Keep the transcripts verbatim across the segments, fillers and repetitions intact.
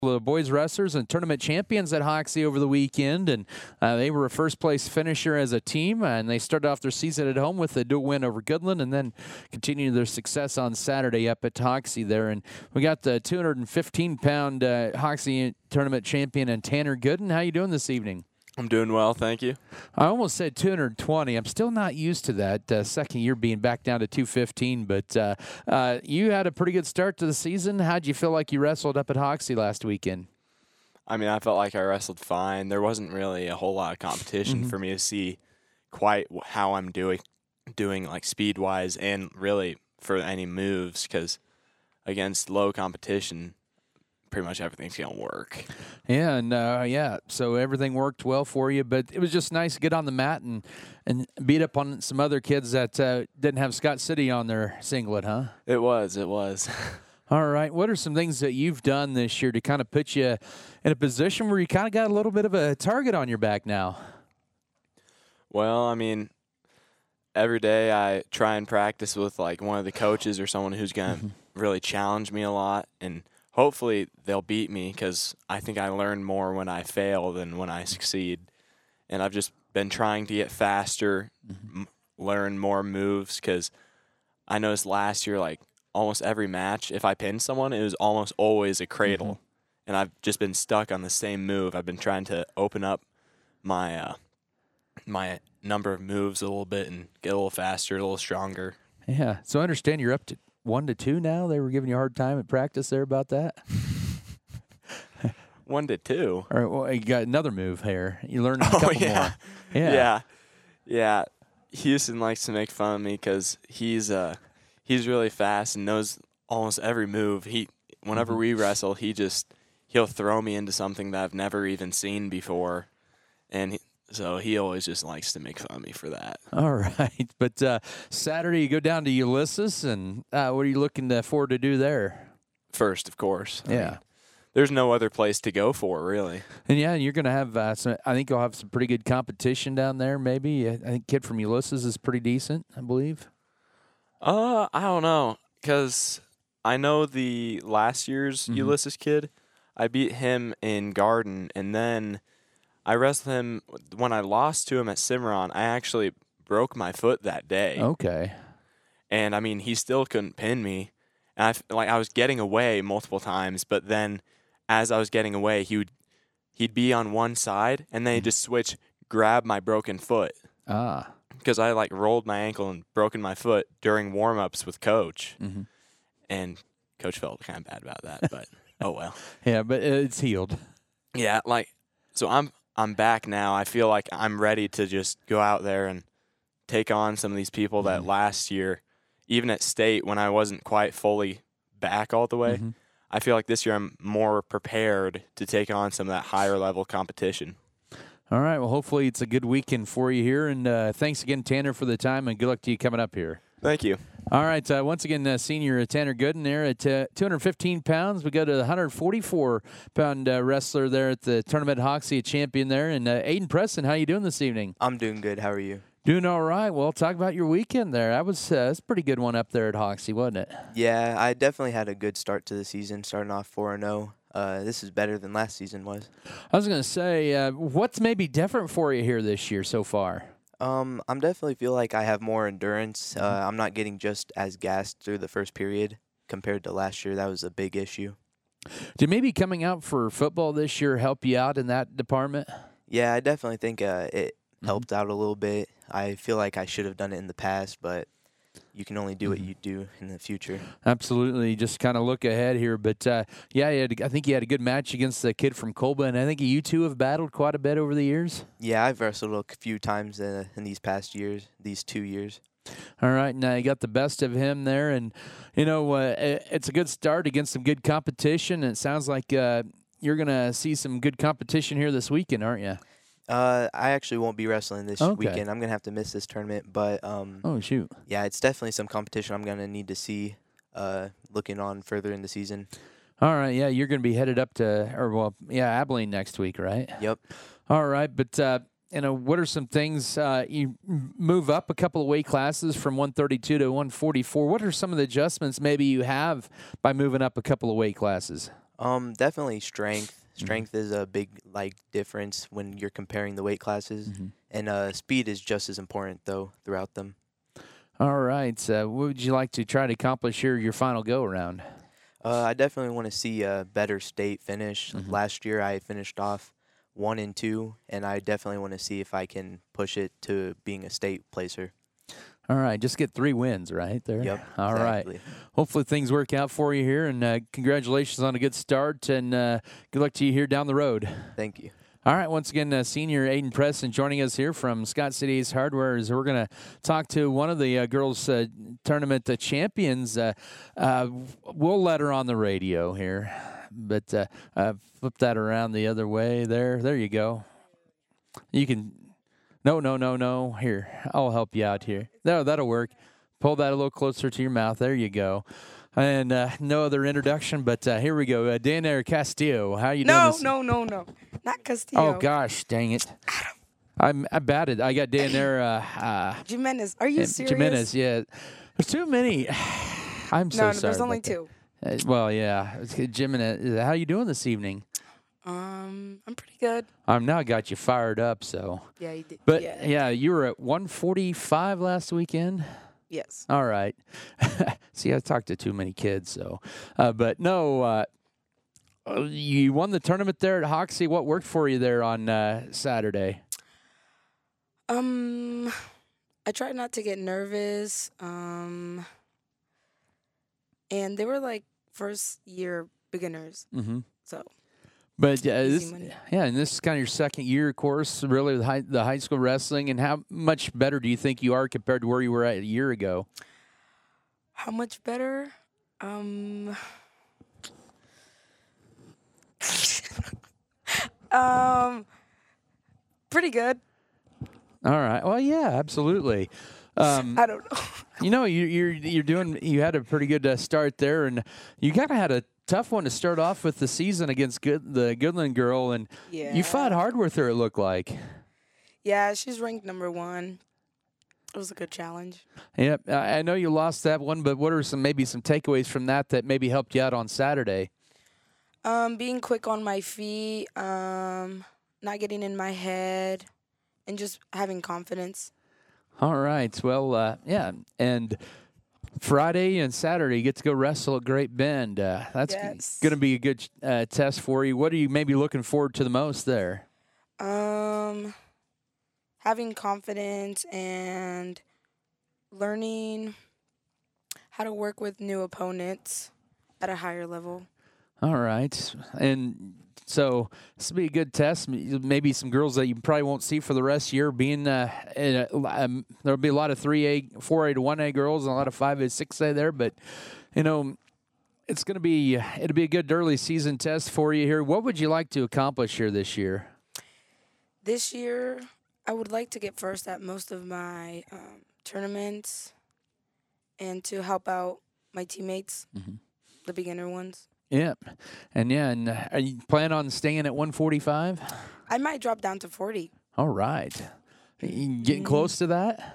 The boys wrestlers and tournament champions at Hoxie over the weekend, and uh, they were a first-place finisher as a team, and they started off their season at home with a dual win over Goodland, and then continued their success on Saturday up at Hoxie there. And we got the two hundred fifteen pound uh, Hoxie tournament champion and Tanner Gooden. How you doing this evening? I'm doing well, thank you. I almost said two hundred twenty. I'm still not used to that uh, second year being back down to two fifteen, but uh, uh, you had a pretty good start to the season. How'd you feel like you wrestled up at Hoxie last weekend? I mean, I felt like I wrestled fine. There wasn't really a whole lot of competition mm-hmm. for me to see quite how I'm doing, doing like speed-wise and really for any moves, because against low competition, pretty much everything's going to work. Yeah, and uh, yeah, so everything worked well for you, but it was just nice to get on the mat and, and beat up on some other kids that uh, didn't have Scott City on their singlet, huh? It was, it was. All right, what are some things that you've done this year to kind of put you in a position where you kind of got a little bit of a target on your back now? Well, I mean, every day I try and practice with like one of the coaches or someone who's going to really challenge me a lot, and hopefully they'll beat me, because I think I learn more when I fail than when I succeed. And I've just been trying to get faster, mm-hmm. m- learn more moves, because I noticed last year, like, almost every match, if I pinned someone, it was almost always a cradle. Mm-hmm. And I've just been stuck on the same move. I've been trying to open up my uh, my number of moves a little bit and get a little faster, a little stronger. Yeah. So I understand you're up to one to two now. They were giving you a hard time at practice there about that. one to two. All right. Well, you got another move here. You learned a oh, couple yeah. more. Yeah. Yeah. Yeah. Houston likes to make fun of me because he's uh he's really fast and knows almost every move. He whenever mm-hmm. we wrestle, he just he'll throw me into something that I've never even seen before, and he, so he always just likes to make fun of me for that. All right. But uh, Saturday you go down to Ulysses, and uh, what are you looking to, forward to do there? First, of course. Yeah. I mean, there's no other place to go for, really. And, yeah, you're going to have uh, some – I think you'll have some pretty good competition down there maybe. I think kid from Ulysses is pretty decent, I believe. Uh, I don't know, because I know the last year's mm-hmm. Ulysses kid, I beat him in Garden, and then – I wrestled him when I lost to him at Cimarron. I actually broke my foot that day. Okay. And I mean, he still couldn't pin me. And I like I was getting away multiple times, but then as I was getting away, he would he'd be on one side and then he'd just switch, grab my broken foot. Ah. Because I like rolled my ankle and broken my foot during warm-ups with Coach. Mm-hmm. And Coach felt kind of bad about that, but oh well. Yeah, but it's healed. Yeah, like so I'm I'm back now. I feel like I'm ready to just go out there and take on some of these people that mm-hmm. last year, even at state when I wasn't quite fully back all the way, mm-hmm. I feel like this year I'm more prepared to take on some of that higher level competition. All right. Well, hopefully it's a good weekend for you here. And uh, thanks again, Tanner, for the time, and good luck to you coming up here. Thank you. All right. Uh, once again, uh, senior Tanner Gooden there at uh, two hundred fifteen pounds. We go to the one forty-four pound uh, wrestler there at the tournament Hoxie, a champion there. And uh, Aiden Preston, how you doing this evening? I'm doing good. How are you? Doing all right. Well, talk about your weekend there. That was, uh, that's a pretty good one up there at Hoxie, wasn't it? Yeah, I definitely had a good start to the season, starting off four and oh. Uh, this is better than last season was. I was going to say, uh, what's maybe different for you here this year so far? Um, I'm definitely feel like I have more endurance. Uh, I'm not getting just as gassed through the first period compared to last year. That was a big issue. Did maybe coming out for football this year help you out in that department? Yeah, I definitely think uh, it mm-hmm. helped out a little bit. I feel like I should have done it in the past, but you can only do mm-hmm. what you do in the future. Absolutely. Just kind of look ahead here. But, uh, yeah, you had, I think you had a good match against the kid from Colba, and I think you two have battled quite a bit over the years. Yeah, I've wrestled a few times uh, in these past years, these two years. All right, now you got the best of him there, and, you know, uh, it's a good start against some good competition, and it sounds like uh, you're going to see some good competition here this weekend, aren't you? Uh, I actually won't be wrestling this okay. weekend. I'm going to have to miss this tournament, but um, oh, shoot. Yeah, it's definitely some competition I'm going to need to see uh, looking on further in the season. All right, yeah, you're going to be headed up to, or well, yeah, Abilene next week, right? Yep. All right, but, uh, you know, what are some things, uh, you move up a couple of weight classes from one thirty-two to one forty-four. What are some of the adjustments maybe you have by moving up a couple of weight classes? Um, definitely strength. Strength is a big like difference when you're comparing the weight classes, Mm-hmm. and uh, speed is just as important though throughout them. All right. So what would you like to try to accomplish here your final go around? Uh, I definitely want to see a better state finish. Mhm. Last year I finished off one and two, and I definitely want to see if I can push it to being a state placer. All right. Just get three wins right there. Yep. All right. exactly. Hopefully things work out for you here, and uh, congratulations on a good start, and uh, good luck to you here down the road. Thank you. All right, once again, uh, senior Aiden Preston joining us here from Scott City Ace Hardware. As we're going to talk to one of the uh, girls' uh, tournament uh, champions. Uh, uh, we'll let her on the radio here, but uh, uh, flip that around the other way. There, there you go. You can. No, no, no, no. Here, I'll help you out here. No, that'll work. Pull that a little closer to your mouth. There you go. And uh, no other introduction, but uh, here we go. Uh, Daenerys Castillo, how you doing? No, this- no, no, no. Not Castillo. Oh, gosh, dang it. I'm I batted. I got Daenerys uh, Jimenez. Are you uh, serious? Jimenez. Yeah, there's too many. I'm so No, no, sorry. there's only about two. that. Uh, well, yeah, it's good. Jimenez. How you doing this evening? Um, I'm pretty good. I'm now got you fired up. So, Yeah, you did. but yeah. yeah, you were at one forty-five last weekend. Yes. All right. See, I talked to too many kids, so. Uh, but no, uh, uh, you won the tournament there at Hoxie. What worked for you there on uh, Saturday? Um, I tried not to get nervous. Um, and they were like first year beginners, Mm-hmm. so But uh, Easy this, money. yeah, and this is kind of your second year course, really, with high, the high school wrestling. And how much better do you think you are compared to where you were at a year ago? how much better? Um, um, pretty good. All right. Well, yeah, absolutely. Um, I don't know. you know, you, you're you're doing. You had a pretty good uh, start there, and you kind of had a tough one to start off with the season against good, the Goodland girl, and Yeah. you fought hard with her. It looked like. Yeah, she's ranked number one. It was a good challenge. Yep. I I know you lost that one, but what are some maybe some takeaways from that that maybe helped you out on Saturday? Um, being quick on my feet, um, not getting in my head, and just having confidence. All right. Well, uh, yeah, and Friday and Saturday you get to go wrestle at Great Bend. Uh, that's Yes. going to be a good uh, test for you. What are you maybe looking forward to the most there? Um, having confidence and learning how to work with new opponents at a higher level. All right. And so this will be a good test. M- Maybe some girls that you probably won't see for the rest of the year being uh, in a, um, there'll be a lot of three A, four A to one A girls and a lot of five A, six A there. But, you know, it's going to be, it'll be a good early season test for you here. What would you like to accomplish here this year? This year, I would like to get first at most of my um, tournaments and to help out my teammates, Mhm. the beginner ones. Yep. And yeah, and uh, are you plan on staying at one forty-five? I might drop down to forty. All right. You getting close to that?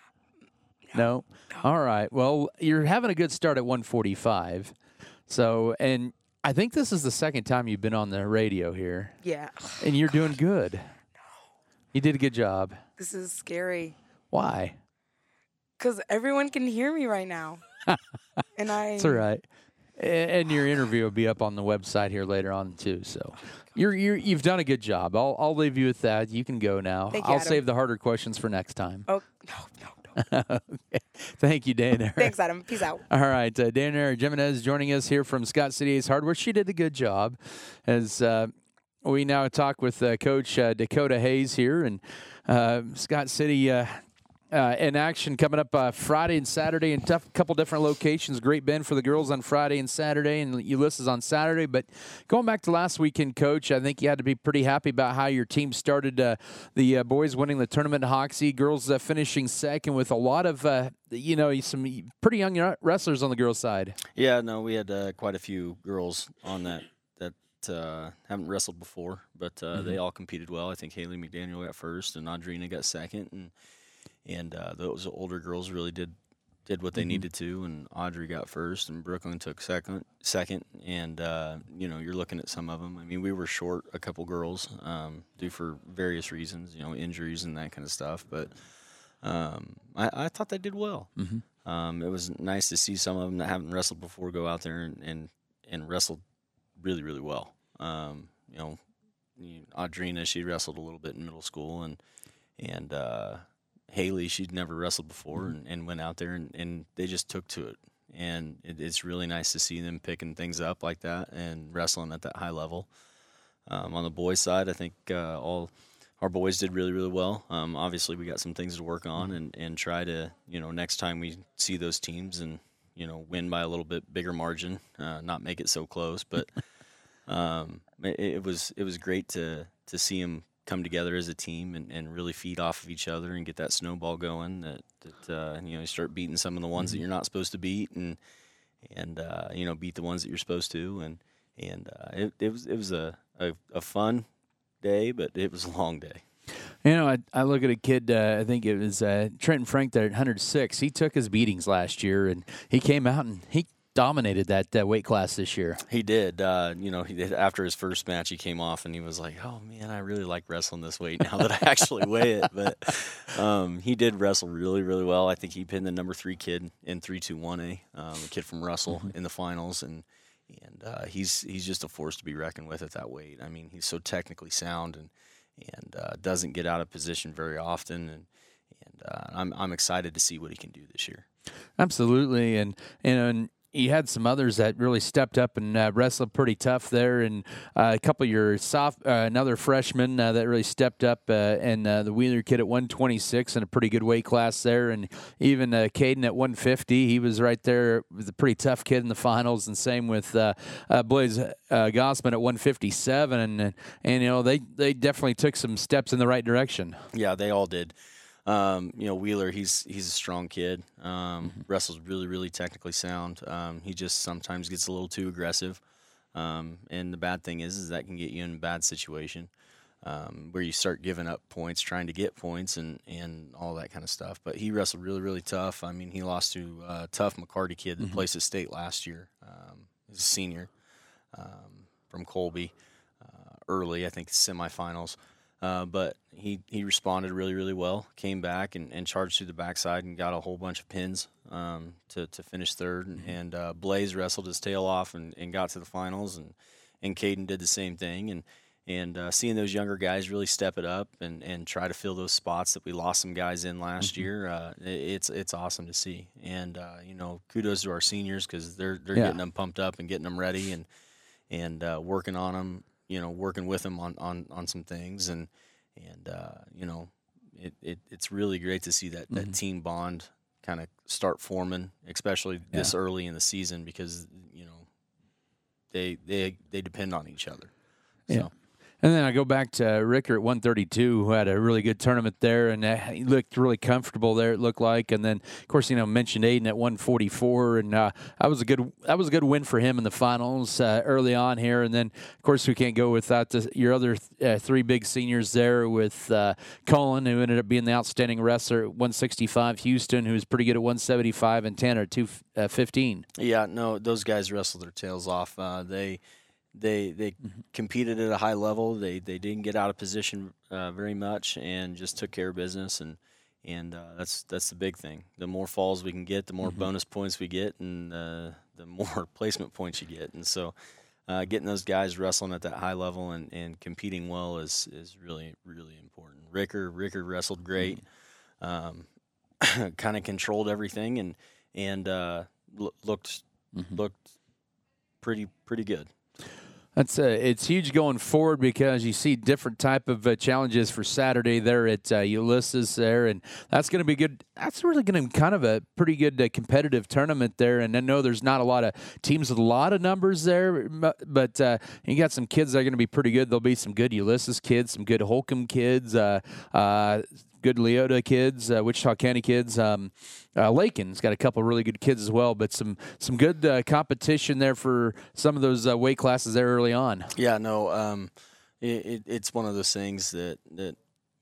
No. All right. Well, you're having a good start at one forty-five. So, and I think this is the second time you've been on the radio here, Yeah. and you're doing good. You did a good job. This is scary Why? because everyone can hear me right now. and I. It's all right. A- And your interview will be up on the website here later on too. So, you're, you're you've done a good job. I'll I'll leave you with that. You can go now. Thank you, I'll Adam. save the harder questions for next time. Oh, no, no, no. Okay. Thank you, Dana. Thanks, Adam. Peace out. All right, uh, Dana Jimenez joining us here from Scott City Ace Hardware. She did a good job as uh, we now talk with uh, Coach uh, Dakota Hayes here, and uh, Scott City uh, uh, in action coming up uh, Friday and Saturday in a couple different locations. Great Bend for the girls on Friday and Saturday, and Ulysses on Saturday. But going back to last weekend, Coach, I think you had to be pretty happy about how your team started. Uh, the uh, boys winning the tournament in Hoxie, girls uh, finishing second with a lot of, uh, you know, some pretty young wrestlers on the girls' side. Yeah, no, we had uh, quite a few girls on that that uh, haven't wrestled before, but uh, Mm-hmm. they all competed well. I think Haley McDaniel got first, and Audrina got second, and and uh, those older girls really did did what they Mhm. needed to, and Audrey got first, and Brooklyn took second. Second, and uh, you know, you're looking at some of them. I mean, we were short a couple girls, um, due for various reasons, you know, injuries and that kind of stuff. But um, I, I thought they did well. Mhm. Um, it was nice to see some of them that haven't wrestled before go out there and and, and wrestled really, really well. Um, you know, you- Audrina, she wrestled a little bit in middle school, and and uh, Haley, she'd never wrestled before, and, and went out there, and, and they just took to it. And it, it's really nice to see them picking things up like that and wrestling at that high level. Um, on the boys' side, I think uh, all our boys did really, really well. Um, obviously, we got some things to work on and, and try to, you know, next time we see those teams and, you know, win by a little bit bigger margin, uh, not make it so close. But um, it, it was it was great to to see them come together as a team and, and really feed off of each other and get that snowball going. That that uh, you know, you start beating some of the ones that you're not supposed to beat, and and uh, you know, beat the ones that you're supposed to, and and uh, it it was it was a, a a fun day, but it was a long day. You know, I, I look at a kid, uh, I think it was uh, Trenton Frank there at one hundred six. He took his beatings last year, and he came out and he dominated that uh, weight class this year. He did. Uh, you know, he did, after his first match, he came off and he was like, "Oh man, I really like wrestling this weight now that I actually weigh it." But um, he did wrestle really, really well. I think he pinned the number three kid in three two one A, um, a kid from Russell in the finals, and and uh, he's he's just a force to be reckoned with at that weight. I mean, he's so technically sound and and uh, doesn't get out of position very often, and and uh, I'm I'm excited to see what he can do this year. Absolutely, and and you had some others that really stepped up and uh, wrestled pretty tough there, and uh, a couple of your soft, uh, another freshman uh, that really stepped up, uh, and uh, the Wheeler kid at one twenty-six in a pretty good weight class there, and even uh, Caden at one fifty, he was right there with a pretty tough kid in the finals, and same with uh, uh, Blaze uh, Gossman at one fifty-seven, and and you know they they definitely took some steps in the right direction. Yeah, they all did. Um, you know, Wheeler, he's he's a strong kid. Um, Mm-hmm. Wrestles really, really technically sound. Um, he just sometimes gets a little too aggressive. Um, and the bad thing is, is that can get you in a bad situation um, where you start giving up points, trying to get points, and, and all that kind of stuff. But he wrestled really, really tough. I mean, he lost to a uh, tough McCarty kid that Mm-hmm. placed at state last year. Um, he's a senior um, from Colby uh, early, I think semifinals. Uh, but he, he responded really, really well, came back and, and charged through the backside and got a whole bunch of pins um, to, to finish third. And, and uh, Blaze wrestled his tail off and, and got to the finals, and, and Caden did the same thing. And and uh, seeing those younger guys really step it up and, and try to fill those spots that we lost some guys in last Mm-hmm. year, uh, it, it's it's awesome to see. And, uh, you know, kudos to our seniors because they're, they're Yeah. getting them pumped up and getting them ready and, and uh, working on them. You know, working with them on, on, on some things, and and uh, you know, it, it it's really great to see that, that Mm-hmm. team bond kind of start forming, especially this early in the season, because you know they they they depend on each other. Yeah. So. And then I go back to Ricker at one thirty-two, who had a really good tournament there, and uh, he looked really comfortable there. It looked like, and then of course, you know, mentioned Aiden at one forty-four, and uh, that was a good that was a good win for him in the finals uh, early on here. And then, of course, we can't go without the, your other th- uh, three big seniors there with uh, Colin, who ended up being the outstanding wrestler at one sixty-five, Houston, who was pretty good at one seventy-five, and Tanner at two fifteen. Yeah, no, those guys wrestled their tails off. Uh, they they they Mm-hmm. competed at a high level. They they didn't get out of position uh, very much, and just took care of business. And and uh, that's that's the big thing. The more falls we can get, the more Mm-hmm. bonus points we get, and uh, the more placement points you get. And so, uh, getting those guys wrestling at that high level and, and competing well is is really really important. Ricker Ricker wrestled great. Um, kind of controlled everything and and uh, l- looked Mm-hmm. looked pretty pretty good. That's uh, it's huge going forward because you see different type of uh, challenges for Saturday there at uh, Ulysses there, and that's going to be good. That's really going to be kind of a pretty good uh, competitive tournament there. And I know there's not a lot of teams with a lot of numbers there, but uh, you got some kids that are going to be pretty good. There'll be some good Ulysses kids, some good Holcomb kids, uh, uh, good Leota kids, uh, Wichita County kids. Um, uh, Lakin's got a couple really good kids as well, but some some good uh, competition there for some of those uh, weight classes there early on. Yeah, no, um, it, it, it's one of those things that, that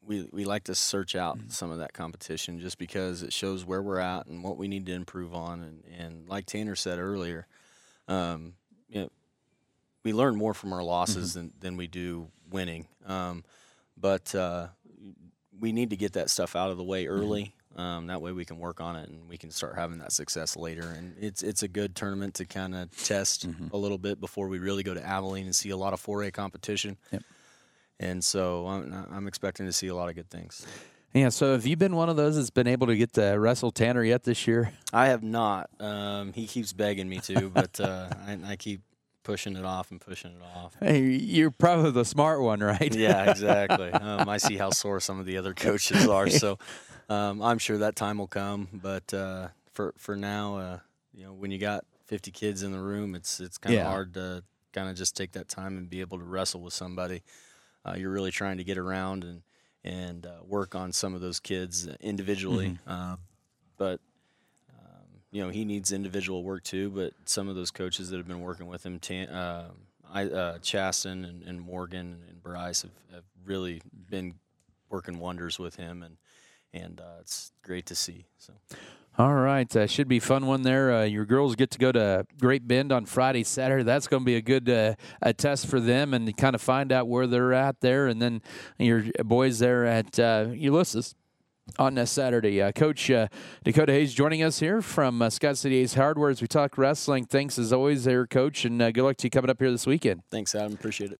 we we like to search out some of that competition just because it shows where we're at and what we need to improve on. And, and like Tanner said earlier, um, you know, we learn more from our losses mm-hmm. than, than we do winning. Um, but uh, we need to get that stuff out of the way early. Mm-hmm. Um, that way we can work on it and we can start having that success later. And it's it's a good tournament to kind of test mm-hmm. a little bit before we really go to Abilene and see a lot of four A competition. Yep. And so I'm, I'm expecting to see a lot of good things. Yeah, so have you been one of those that's been able to get to wrestle Tanner yet this year? I have not. Um, he keeps begging me to, but uh, I, I keep pushing it off and pushing it off. Hey, you're probably the smart one, right? Yeah, exactly. um, I see how sore some of the other coaches are, so um, I'm sure that time will come. But uh, for for now, uh, you know, when you got fifty kids in the room, it's it's kind of yeah. hard to kind of just take that time and be able to wrestle with somebody. Uh, you're really trying to get around and and uh, work on some of those kids individually. Mm-hmm. Uh, but, um, you know, he needs individual work too. But some of those coaches that have been working with him, Tan, uh, I, uh, Chaston and, and Morgan and Bryce have, have really been working wonders with him. And, and uh, it's great to see. So. All right. Uh, should be a fun one there. Uh, your girls get to go to Great Bend on Friday, Saturday. That's going to be a good uh, a test for them and kind of find out where they're at there. And then your boys there at uh, Ulysses on uh, Saturday. Uh, Coach uh, Dakota Hayes joining us here from uh, Scott City Ace Hardware as we talk wrestling. Thanks as always there, Coach, and uh, good luck to you coming up here this weekend. Thanks, Adam. Appreciate it.